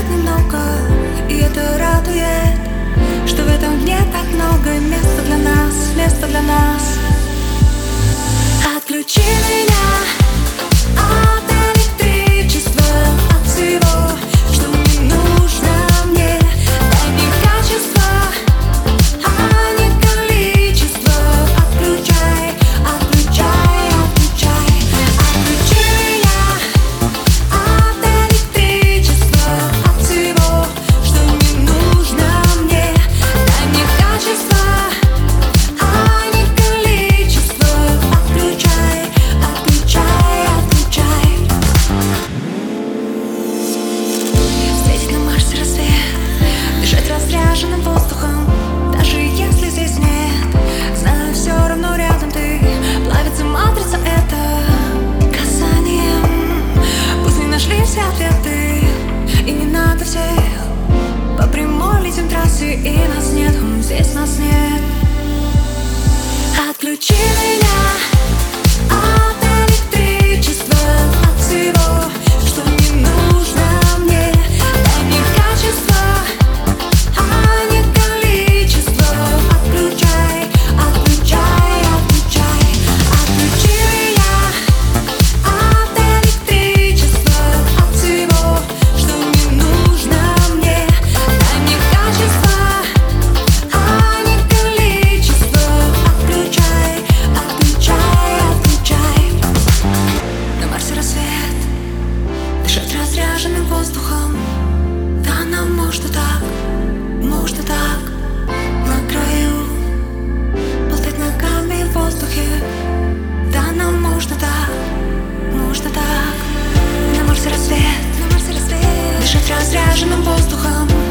так немного, и это радует, что в этом дне так много места для нас, места для нас. Отключи меня от электричества, от всего, что не нужно мне. Дай мне качество, а не количество. Отключай, отключай, отключай. Отключи меня от электричества, от всего, что не нужно мне. Дай мне качество, а не количество. Отключай, отключай, отключай. Встретить на Марсе рассвет, дышать разряженным воздухом, даже если здесь нет. Знаю, все равно рядом ты. Плавится матрица это касанием. Пусть не нашли все ответы, и не надо всех. По прямой летим трассы, и нас нет, здесь нас нет. Отключи меня от электричества, от всего, что не нужно мне. Дай мне качество, а не количество. Отключай, отключай, отключай. Отключи меня от электричества, от всего, что не нужно мне. Дай мне качество, а не количество. Отключай, отключай, отключай. На Марсе рассвет, дышать разряженным воздухом. Да, нам можно так, можно так. На краю болтать ногами в воздухе. Да, нам можно так, можно так. На Марсе рассвет, дышать разряженным воздухом.